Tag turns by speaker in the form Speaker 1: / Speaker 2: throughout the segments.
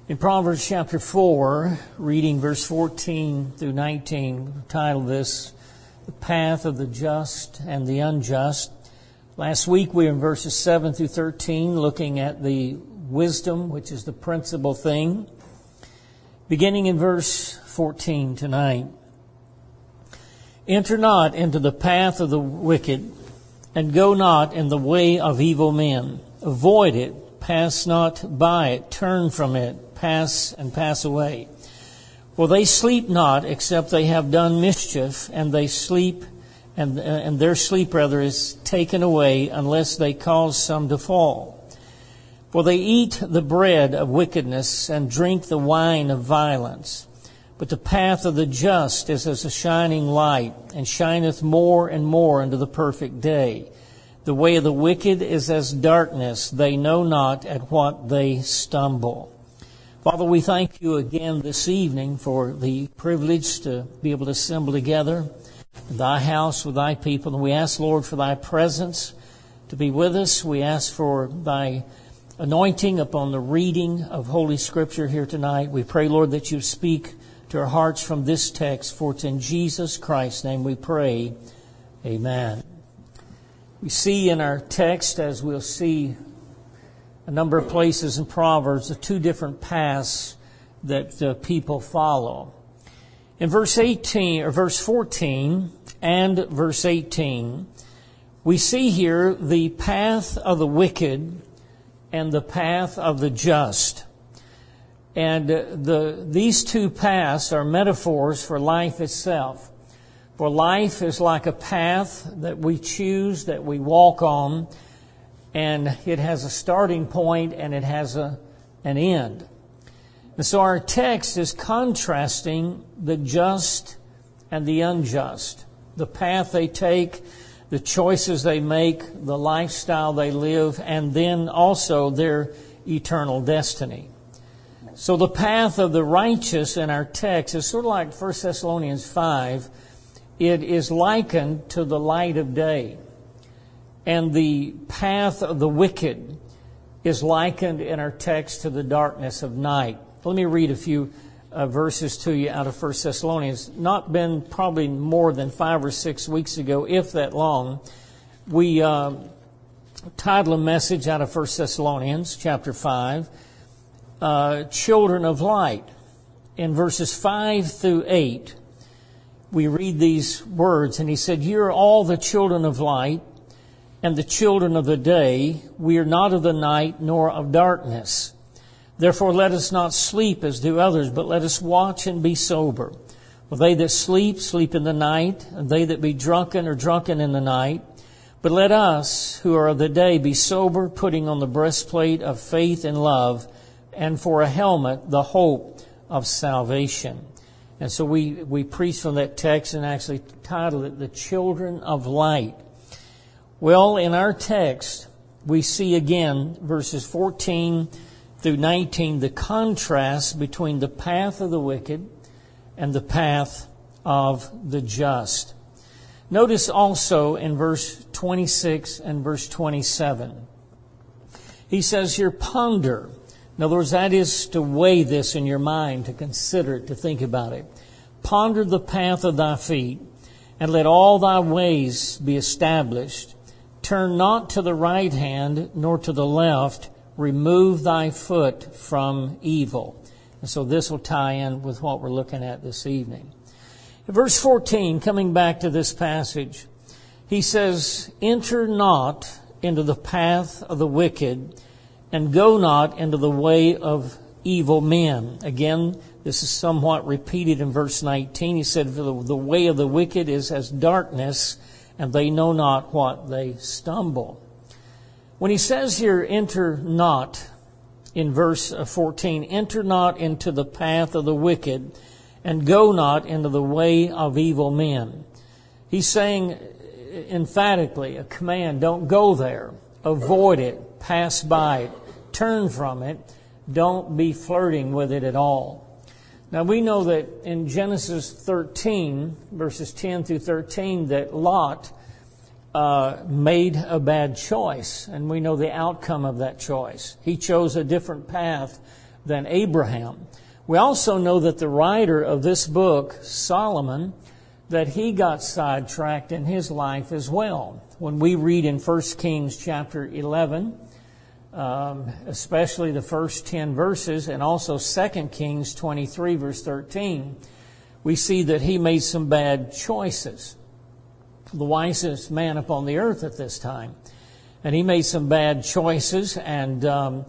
Speaker 1: In Proverbs chapter 4, reading verse 14 through 19, titled this, The Path of the Just and the Unjust. Last week we were in verses 7 through 13, looking at the wisdom, which is the principal thing. Beginning in verse 14 tonight. Enter not into the path of the wicked, and go not in the way of evil men. Avoid it, pass not by it, turn from it, pass away. For they sleep not, except they have done mischief, and they sleep, and their sleep is taken away, unless they cause some to fall. For they eat the bread of wickedness, and drink the wine of violence. But the path of the just is as a shining light, and shineth more and more unto the perfect day. The way of the wicked is as darkness, they know not at what they stumble. Father, we thank you again this evening for the privilege to be able to assemble together in thy house with thy people. And we ask, Lord, for thy presence to be with us. We ask for thy anointing upon the reading of Holy Scripture here tonight. We pray, Lord, that you speak to our hearts from this text, for it's in Jesus Christ's name we pray. Amen. We see in our text, as we'll see a number of places in Proverbs, the two different paths that people follow. In verse 14 and verse 18, we see here the path of the wicked and the path of the just. And these two paths are metaphors for life itself. For life is like a path that we choose, that we walk on, and it has a starting point and it has an end. And so our text is contrasting the just and the unjust. The path they take, the choices they make, the lifestyle they live, and then also their eternal destiny. So the path of the righteous in our text is sort of like 1 Thessalonians 5. It is likened to the light of day. And the path of the wicked is likened in our text to the darkness of night. Let me read a few verses to you out of 1 Thessalonians. Not been probably more than 5 or 6 weeks ago, if that long, we titled a message out of 1 Thessalonians chapter 5, Children of Light. In verses 5 through 8, we read these words, and he said, "You are all the children of light, and the children of the day. We are not of the night, nor of darkness. Therefore let us not sleep as do others, but let us watch and be sober. For they that sleep, sleep in the night, and they that be drunken are drunken in the night. But let us, who are of the day, be sober, putting on the breastplate of faith and love, and for a helmet, the hope of salvation." And so we preach from that text and actually titled it, The Children of Light. Well, in our text, we see again, verses 14 through 19, the contrast between the path of the wicked and the path of the just. Notice also in verse 26 and verse 27. He says here, ponder. In other words, that is to weigh this in your mind, to consider it, to think about it. Ponder the path of thy feet, and let all thy ways be established. Turn not to the right hand, nor to the left. Remove thy foot from evil. And so this will tie in with what we're looking at this evening. In verse 14, coming back to this passage, he says, Enter not into the path of the wicked, and go not into the way of evil men. Again, this is somewhat repeated in verse 19. He said, For the way of the wicked is as darkness, and they know not what they stumble. When he says here, enter not, in verse 14, enter not into the path of the wicked, and go not into the way of evil men. He's saying emphatically, a command, don't go there. Avoid it. Pass by it. Turn from it. Don't be flirting with it at all. Now we know that in Genesis 13, verses 10 through 13, that Lot made a bad choice. And we know the outcome of that choice. He chose a different path than Abraham. We also know that the writer of this book, Solomon, that he got sidetracked in his life as well. When we read in 1 Kings chapter 11, especially the first 10 verses, and also 2 Kings 23 verse 13, we see that he made some bad choices. The wisest man upon the earth at this time. And he made some bad choices, and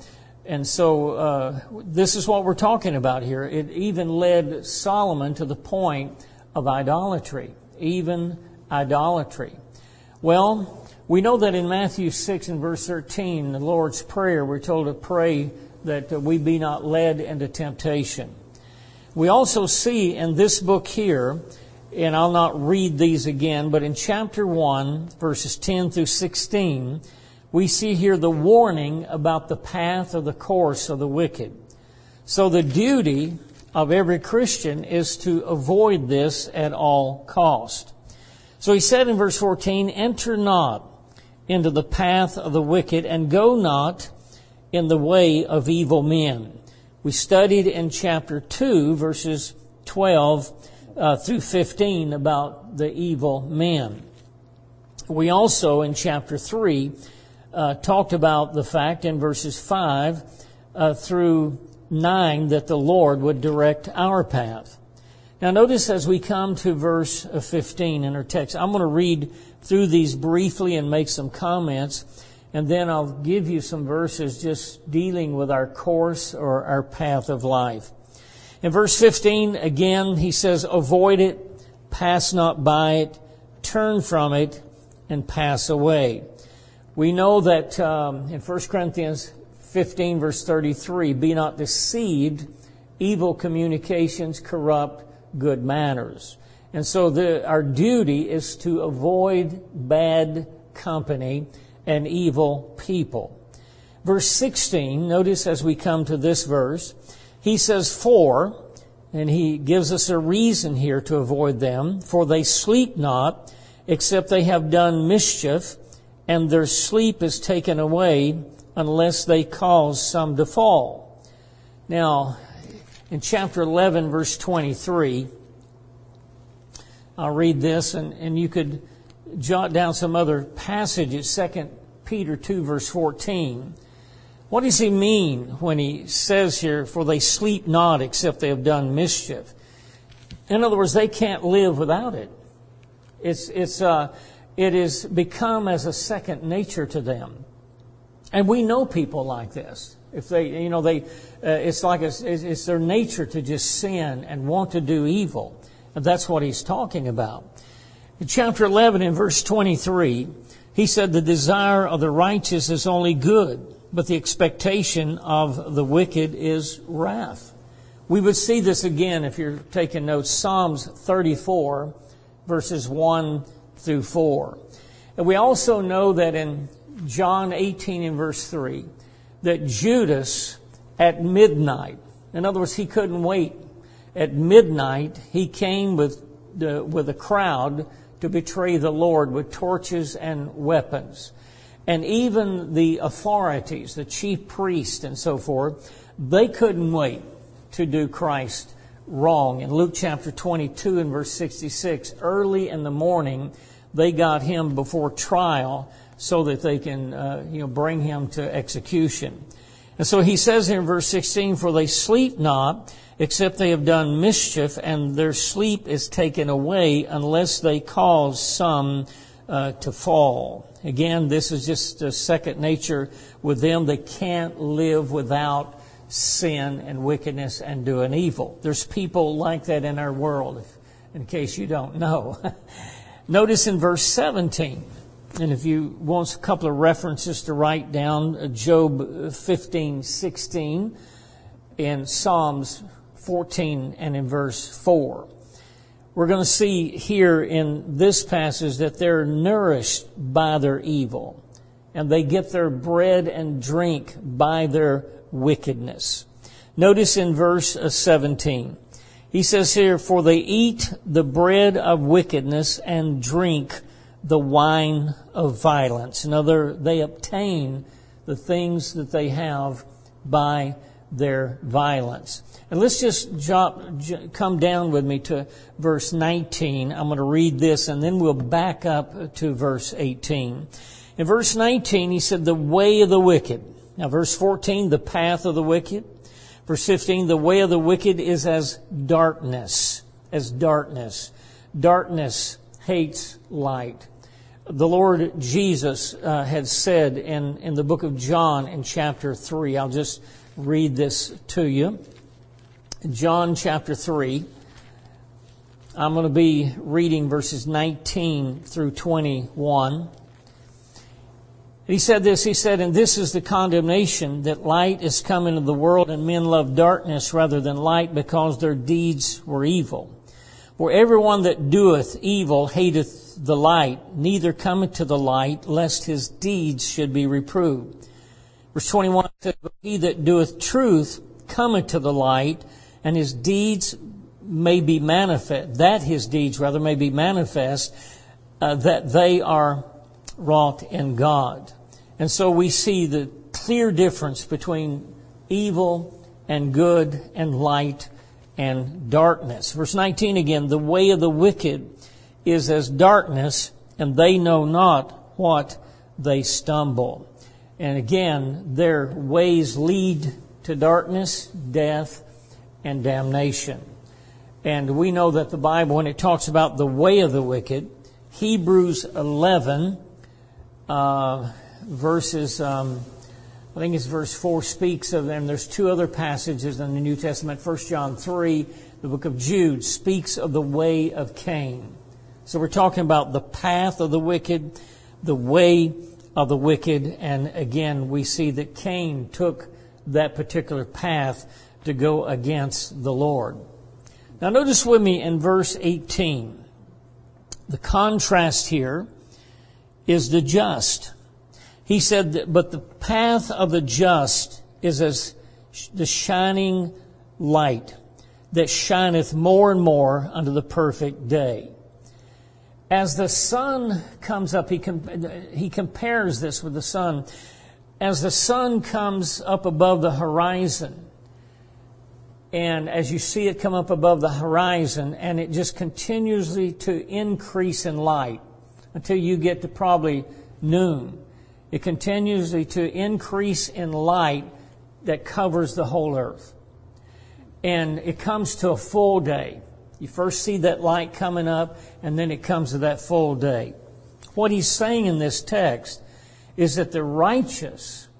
Speaker 1: so this is what we're talking about here. It even led Solomon to the point of idolatry, even idolatry. Well, we know that in Matthew 6 and verse 13, the Lord's Prayer, we're told to pray that we be not led into temptation. We also see in this book here, and I'll not read these again, but in chapter 1, verses 10 through 16, we see here the warning about the path or the course of the wicked. So the duty of every Christian is to avoid this at all cost. So he said in verse 14, enter not into the path of the wicked, and go not in the way of evil men. We studied in chapter 2, verses 12 through 15 about the evil men. We also, in chapter 3, talked about the fact in verses 5 through 9 that the Lord would direct our path. Now notice as we come to verse 15 in our text, I'm going to read through these briefly and make some comments, and then I'll give you some verses just dealing with our course or our path of life. In verse 15, again, he says, avoid it, pass not by it, turn from it, and pass away. We know that in 1 Corinthians 15, verse 33, be not deceived, evil communications corrupt good manners. And so our duty is to avoid bad company and evil people. Verse 16, notice as we come to this verse, he says, for, and he gives us a reason here to avoid them, for they sleep not, except they have done mischief, and their sleep is taken away, unless they cause some to fall. Now, in chapter 11, verse 23, I'll read this, and you could jot down some other passages, 2 Peter 2, verse 14. What does he mean when he says here, for they sleep not except they have done mischief? In other words, they can't live without it. It is become as a second nature to them. And we know people like this. If they, it's like it's their nature to just sin and want to do evil. And that's what he's talking about. In chapter 11, in verse 23, he said, the desire of the righteous is only good, but the expectation of the wicked is wrath. We would see this again if you're taking notes. Psalms 34, verses 1 through 4. And we also know that in John 18 and verse 3, that Judas at midnight, in other words, he couldn't wait. At midnight, he came with a crowd to betray the Lord with torches and weapons. And even the authorities, the chief priests and so forth, they couldn't wait to do Christ wrong. In Luke chapter 22 and verse 66, early in the morning, they got him before trial so that they can bring him to execution. And so he says here in verse 16, for they sleep not, except they have done mischief, and their sleep is taken away unless they cause some to fall. Again, this is just a second nature with them. They can't live without sin and wickedness and doing evil. There's people like that in our world, in case you don't know. Notice in verse 17, and if you want a couple of references to write down, Job 15:16, and Psalms 14 and in verse 4. We're going to see here in this passage that they're nourished by their evil, and they get their bread and drink by their wickedness. Notice in verse 17, he says here, for they eat the bread of wickedness and drink the wine of violence. In other, they obtain the things that they have by their violence. And let's just come down with me to verse 19. I'm going to read this and then we'll back up to verse 18. In verse 19, he said, the way of the wicked. Now verse 14, the path of the wicked. Verse 15, the way of the wicked is as darkness. As darkness. Darkness hates light. The Lord Jesus had said in the book of John in chapter 3, I'll just read this to you. John chapter 3, I'm going to be reading verses 19 through 21. He said this, he said, and this is the condemnation, that light is come into the world, and men love darkness rather than light, because their deeds were evil. For everyone that doeth evil hateth the light, neither cometh to the light, lest his deeds should be reproved. Verse 21 says, but he that doeth truth cometh to the light, and his deeds may be manifest, that they are wrought in God. And so we see the clear difference between evil and good and light and darkness. Verse 19 again, the way of the wicked is as darkness, and they know not what they stumble. And again, their ways lead to darkness, death, and damnation. And we know that the Bible, when it talks about the way of the wicked, Hebrews 11, verses, I think it's verse 4 speaks of them. There's two other passages in the New Testament. 1 John 3, the book of Jude, speaks of the way of Cain. So we're talking about the path of the wicked, the way of the wicked. And again, we see that Cain took that particular path to go against the Lord. Now notice with me in verse 18, the contrast here is the just. He said, but the path of the just is as the shining light that shineth more and more unto the perfect day. As the sun comes up, he compares this with the sun. As the sun comes up above the horizon, and as you see it come up above the horizon, and it just continuously to increase in light until you get to probably noon. It continues to increase in light that covers the whole earth. And it comes to a full day. You first see that light coming up, and then it comes to that full day. What he's saying in this text is that the righteous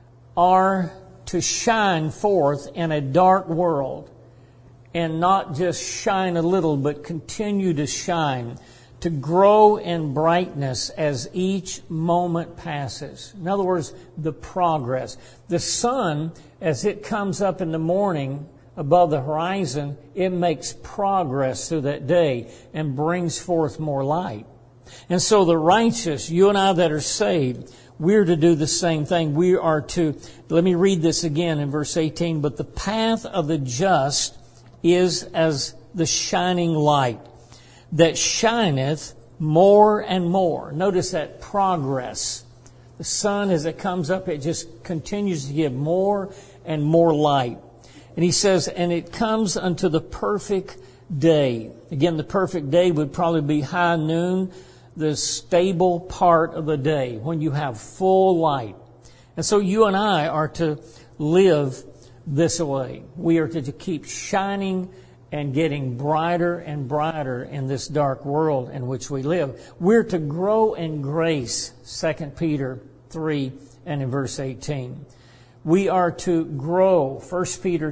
Speaker 1: are to shine forth in a dark world, and not just shine a little, but continue to shine, to grow in brightness as each moment passes. In other words, the progress. The sun, as it comes up in the morning above the horizon, it makes progress through that day and brings forth more light. And so the righteous, you and I that are saved, we're to do the same thing. We are to, let me read this again in verse 18, but the path of the just is as the shining light that shineth more and more. Notice that progress. The sun, as it comes up, it just continues to give more and more light. And he says, and it comes unto the perfect day. Again, the perfect day would probably be high noon, the stable part of the day when you have full light. And so you and I are to live this way. We are to keep shining and getting brighter and brighter in this dark world in which we live. We're to grow in grace, 2 Peter 3 and in verse 18. We are to grow, 1 Peter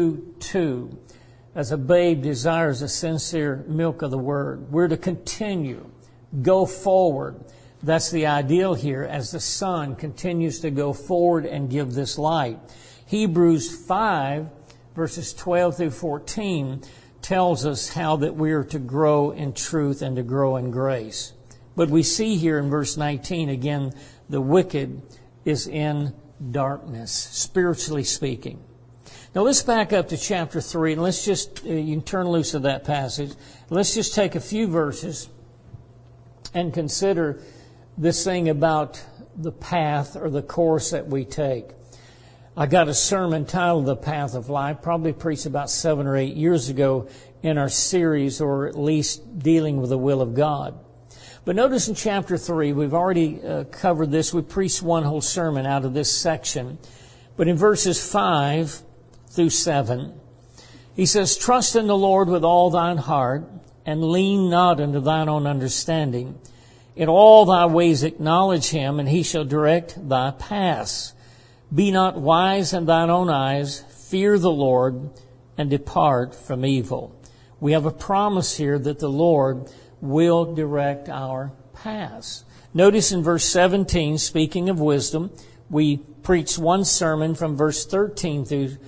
Speaker 1: 2:2, as a babe desires the sincere milk of the Word. We're to continue, go forward. That's the ideal here as the sun continues to go forward and give this light. Hebrews 5, verses 12 through 14, tells us how that we are to grow in truth and to grow in grace. But we see here in verse 19, again, the wicked is in darkness, spiritually speaking. Now let's back up to chapter 3, and let's just, you can turn loose of that passage. Let's just take a few verses and consider this thing about the path or the course that we take. I got a sermon titled The Path of Life, probably preached about 7 or 8 years ago in our series, or at least dealing with the will of God. But notice in chapter 3, we've already covered this. We preached one whole sermon out of this section. But in verses 5 through 7, he says, "Trust in the Lord with all thine heart, and lean not unto thine own understanding. In all thy ways acknowledge him, and he shall direct thy paths. Be not wise in thine own eyes. Fear the Lord, and depart from evil." We have a promise here that the Lord will direct our paths. Notice in verse 17, speaking of wisdom, we preached one sermon from verse 13 through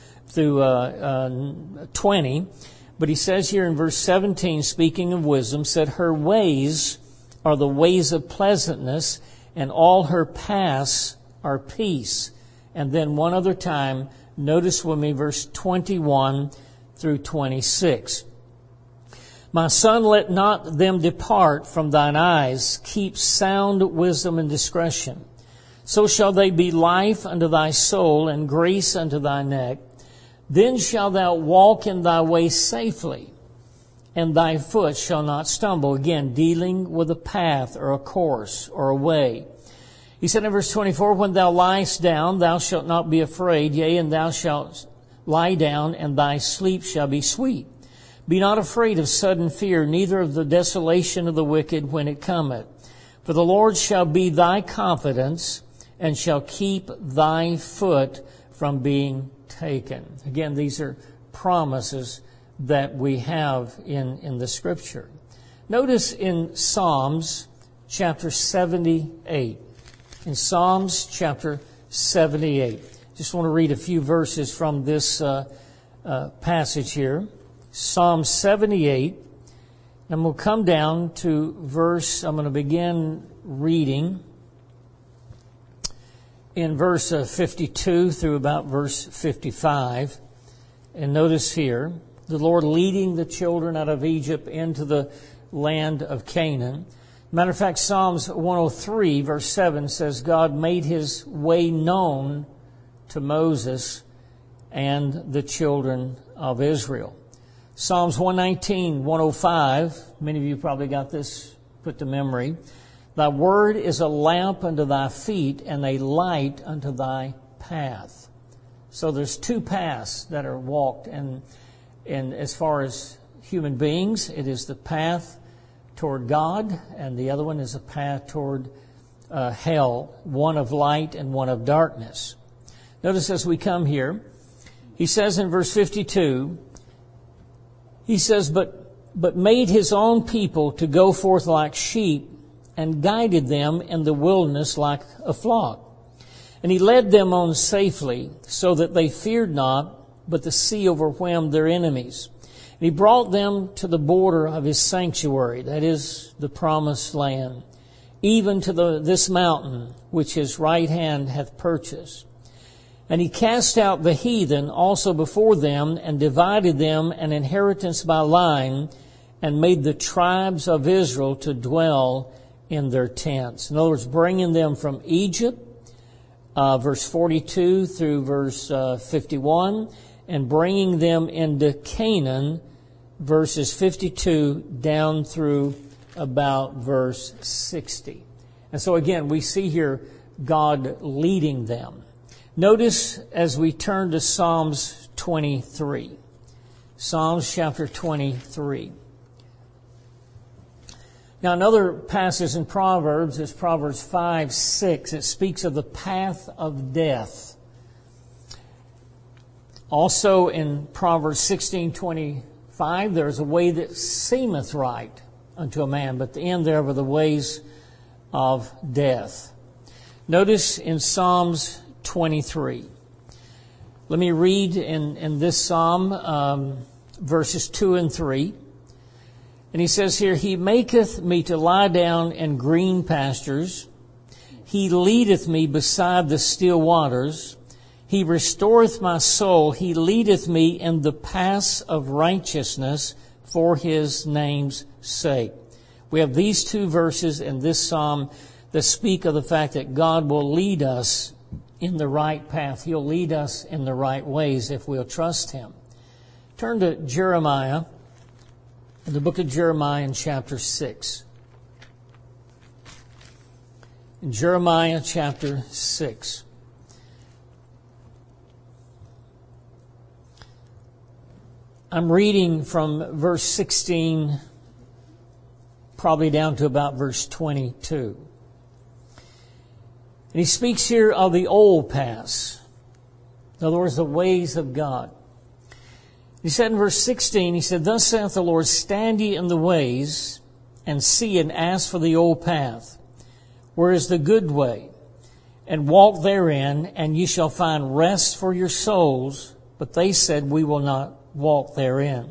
Speaker 1: 20. But he says here in verse 17, speaking of wisdom, said, "Her ways are the ways of pleasantness, and all her paths are peace." And then one other time, notice with me verse 21 through 26. "My son, let not them depart from thine eyes. Keep sound wisdom and discretion. So shall they be life unto thy soul, and grace unto thy neck. Then shalt thou walk in thy way safely, and thy foot shall not stumble." Again, dealing with a path or a course or a way. He said in verse 24, "When thou liest down, thou shalt not be afraid. Yea, and thou shalt lie down, and thy sleep shall be sweet. Be not afraid of sudden fear, neither of the desolation of the wicked when it cometh. For the Lord shall be thy confidence, and shall keep thy foot from being taken." Again, these are promises that we have in the Scripture. Notice in Psalms chapter 78. In Psalms chapter 78. Just want to read a few verses from this passage here. Psalm 78. And we'll come down to I'm going to begin reading in verse 52 through about verse 55. And notice here, the Lord leading the children out of Egypt into the land of Canaan. Matter of fact, Psalms 103 verse 7 says, God made his way known to Moses and the children of Israel. Psalms 119, 105, many of you probably got this put to memory. "Thy word is a lamp unto thy feet, and a light unto thy path." So there's two paths that are walked, and as far as human beings, it is the path toward God, and the other one is a path toward hell, one of light and one of darkness. Notice as we come here, he says in verse 52, he says, but made his own people to go forth like sheep, and guided them in the wilderness like a flock. And he led them on safely, so that they feared not, but the sea overwhelmed their enemies. And he brought them to the border of his sanctuary, that is the promised land, even to this mountain which his right hand hath purchased. And he cast out the heathen also before them, and divided them an inheritance by line, and made the tribes of Israel to dwell in their tents. In other words, bringing them from Egypt, verse 42 through verse 51, and bringing them into Canaan, verses 52 down through about verse 60. And so again, we see here God leading them. Notice as we turn to Psalms 23. Psalms chapter 23. Now another passage in Proverbs is Proverbs 5:6. It speaks of the path of death. Also in Proverbs 16:25, there's a way that seemeth right unto a man, but the end thereof are the ways of death. Notice in Psalms 23. Let me read in this psalm verses 2 and 3. And he says here, "He maketh me to lie down in green pastures. He leadeth me beside the still waters. He restoreth my soul. He leadeth me in the paths of righteousness for his name's sake." We have these two verses in this psalm that speak of the fact that God will lead us in the right path. He'll lead us in the right ways if we'll trust Him. Turn to Jeremiah, in the book of Jeremiah in chapter 6. In Jeremiah chapter 6. I'm reading from verse 16, probably down to about verse 22. And he speaks here of the old paths. In other words, the ways of God. He said in verse 16, he said, "Thus saith the Lord, stand ye in the ways, and see and ask for the old path, where is the good way, and walk therein, and ye shall find rest for your souls. But they said, we will not walk therein.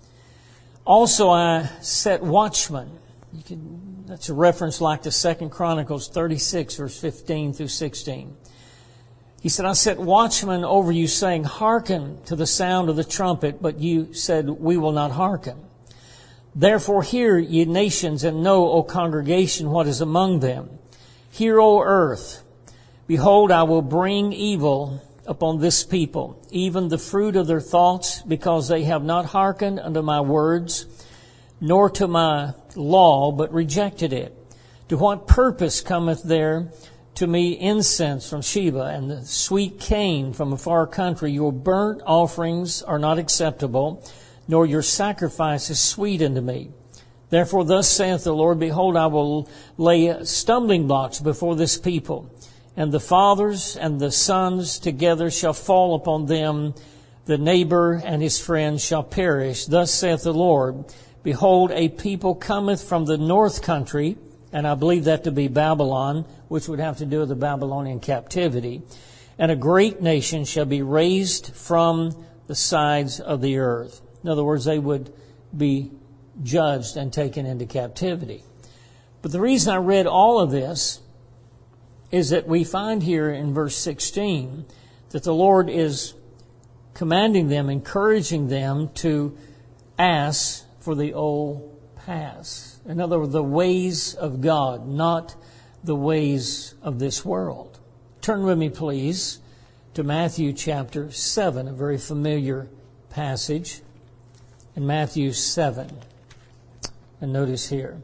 Speaker 1: Also I set watchmen." That's a reference like to 2 Chronicles 36, verse 15 through 16. He said, "I set watchmen over you, saying, hearken to the sound of the trumpet, but you said, we will not hearken. Therefore hear, ye nations, and know, O congregation, what is among them. Hear, O earth. Behold, I will bring evil upon this people, even the fruit of their thoughts, because they have not hearkened unto my words, nor to my law, but rejected it. To what purpose cometh there to me incense from Sheba, and the sweet cane from a far country? Your burnt offerings are not acceptable, nor your sacrifices sweet unto me. Therefore thus saith the Lord, behold, I will lay stumbling blocks before this people, and the fathers and the sons together shall fall upon them. The neighbor and his friend shall perish. Thus saith the Lord, behold, a people cometh from the north country," and I believe that to be Babylon, which would have to do with the Babylonian captivity, "and a great nation shall be raised from the sides of the earth." In other words, they would be judged and taken into captivity. But the reason I read all of this is that we find here in verse 16 that the Lord is commanding them, encouraging them to ask for the old paths. In other words, the ways of God, not the ways of this world. Turn with me, please, to Matthew chapter 7, a very familiar passage in Matthew 7. And notice here,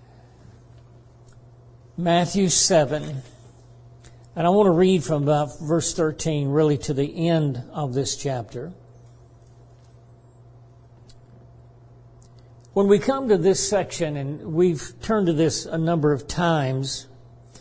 Speaker 1: Matthew 7, and I want to read from about verse 13 really to the end of this chapter. When we come to this section, and we've turned to this a number of times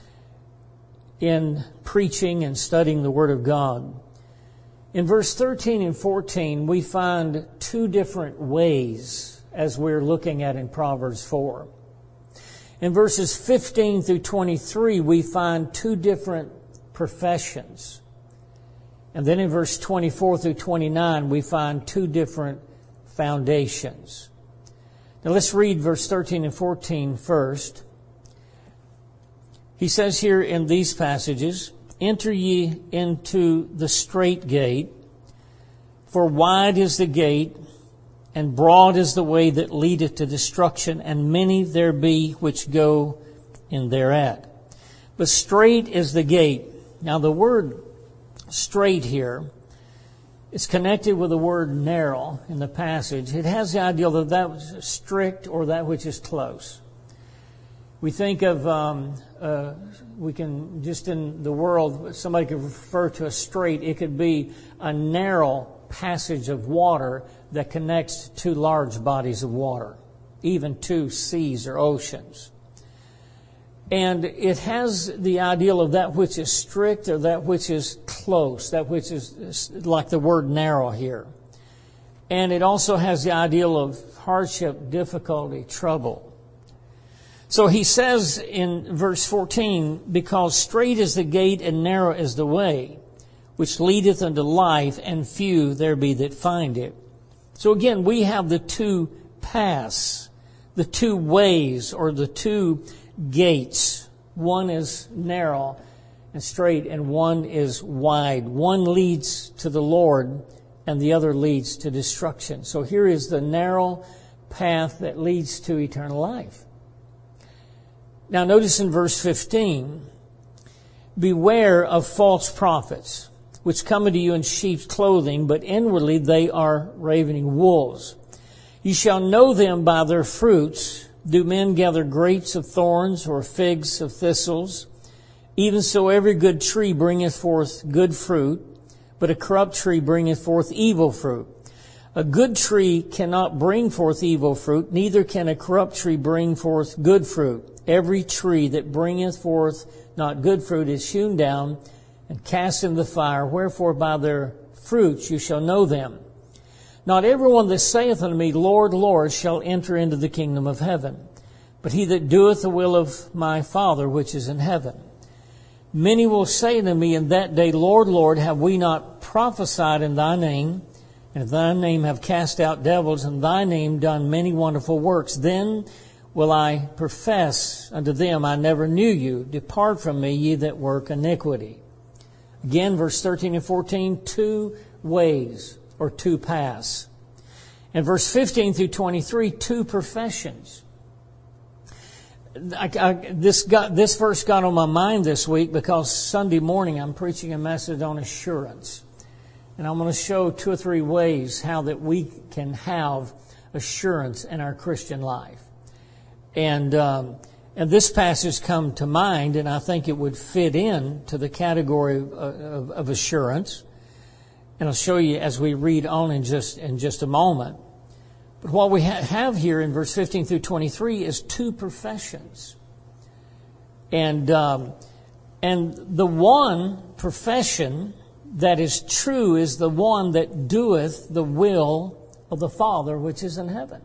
Speaker 1: in preaching and studying the Word of God, in verse 13 and 14 we find two different ways as we're looking at in Proverbs 4. In verses 15 through 23 we find two different professions. And then in verse 24 through 29 we find two different foundations. Now let's read verse 13 and 14 first. He says here in these passages, "Enter ye into the strait gate, for wide is the gate, and broad is the way that leadeth to destruction, and many there be which go in thereat. But strait is the gate." Now the word strait here is connected with the word narrow in the passage. It has the idea that that which is strict or that which is close. We think of, we can, just in the world, somebody could refer to a strait. It could be a narrow passage of water that connects two large bodies of water, even two seas or oceans. And it has the ideal of that which is strict or that which is close, that which is like the word narrow here. And it also has the ideal of hardship, difficulty, trouble. So he says in verse 14, "Because strait is the gate and narrow is the way, which leadeth unto life, and few there be that find it." So again, we have the two paths, the two ways, or the two gates. One is narrow and straight, and one is wide. One leads to the Lord, and the other leads to destruction. So here is the narrow path that leads to eternal life. Now notice in verse 15, Beware of false prophets, which come unto you in sheep's clothing, but inwardly they are ravening wolves. You shall know them by their fruits. Do men gather grapes of thorns or figs of thistles? Even so every good tree bringeth forth good fruit, but a corrupt tree bringeth forth evil fruit. A good tree cannot bring forth evil fruit, neither can a corrupt tree bring forth good fruit. Every tree that bringeth forth not good fruit is hewn down and cast in the fire. Wherefore by their fruits you shall know them. Not everyone that saith unto me, Lord, Lord, shall enter into the kingdom of heaven, but he that doeth the will of my Father which is in heaven. Many will say unto me in that day, Lord, Lord, have we not prophesied in thy name, and in thy name have cast out devils, and in thy name done many wonderful works? Then will I profess unto them, I never knew you. Depart from me, ye that work iniquity. Again, verse 13 and 14, two ways or two paths. And verse 15 through 23, two professions. This verse got on my mind this week because Sunday morning I'm preaching a message on assurance. And I'm going to show two or three ways how that we can have assurance in our Christian life. And this passage come to mind, and I think it would fit in to the category of assurance. And I'll show you as we read on in just a moment. But what we have here in verse 15 through 23 is two professions. And the one profession that is true is the one that doeth the will of the Father which is in heaven.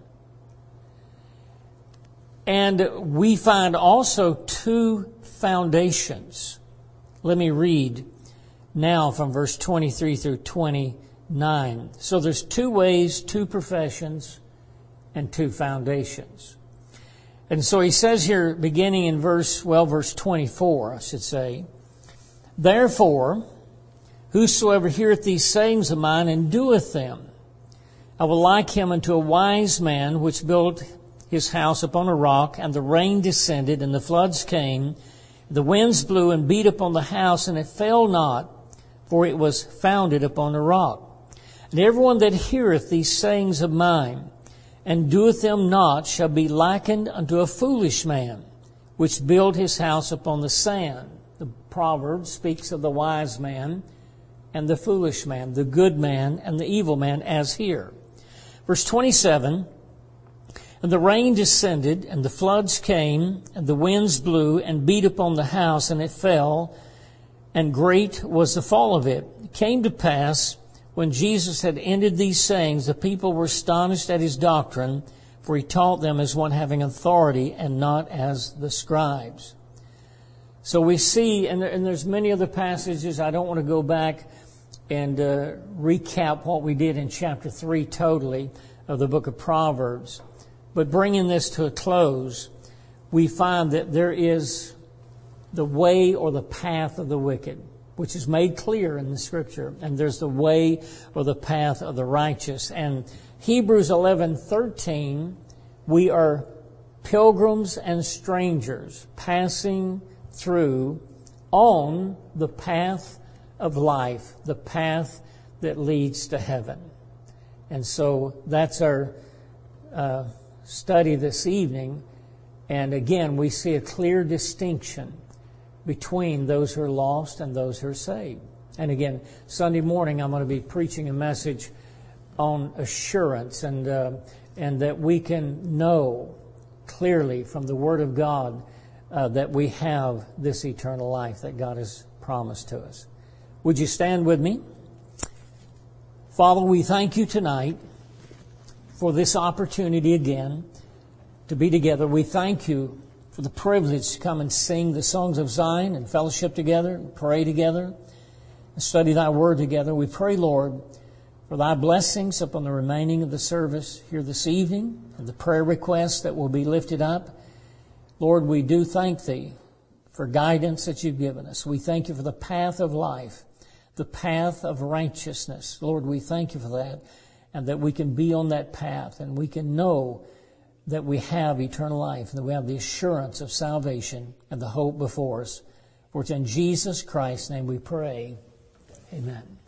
Speaker 1: And we find also two foundations. Let me read now from verse 23 through 29. So there's two ways, two professions, and two foundations. And so he says here, beginning in verse 24, I should say, Therefore, whosoever heareth these sayings of mine and doeth them, I will like him unto a wise man which built his house upon a rock, and the rain descended, and the floods came, the winds blew and beat upon the house, and it fell not, for it was founded upon a rock. And everyone that heareth these sayings of mine, and doeth them not, shall be likened unto a foolish man, which built his house upon the sand. The proverb speaks of the wise man and the foolish man, the good man and the evil man, as here. Verse 27, And the rain descended, and the floods came, and the winds blew and beat upon the house, and it fell, and great was the fall of it. It came to pass, when Jesus had ended these sayings, the people were astonished at his doctrine, for he taught them as one having authority, and not as the scribes. So we see, and there's many other passages. I don't want to go back and recap what we did in chapter 3 totally of the book of Proverbs. But bringing this to a close, we find that there is the way or the path of the wicked, which is made clear in the Scripture. And there's the way or the path of the righteous. And Hebrews 11:13, we are pilgrims and strangers passing through on the path of life, the path that leads to heaven. And so that's our study this evening. And again, we see a clear distinction between those who are lost and those who are saved. And again, Sunday morning I'm going to be preaching a message on assurance, and that we can know clearly from the Word of God that we have this eternal life that God has promised to us. Would you stand with me? Father, we thank you tonight for this opportunity again to be together. We thank you for the privilege to come and sing the songs of Zion and fellowship together, and pray together, and study thy word together. We pray, Lord, for thy blessings upon the remaining of the service here this evening, and the prayer requests that will be lifted up. Lord, we do thank thee for guidance that you've given us. We thank you for the path of life, the path of righteousness. Lord, we thank you for that, and that we can be on that path, and we can know that we have eternal life, and that we have the assurance of salvation and the hope before us. For it's in Jesus Christ's name we pray. Amen.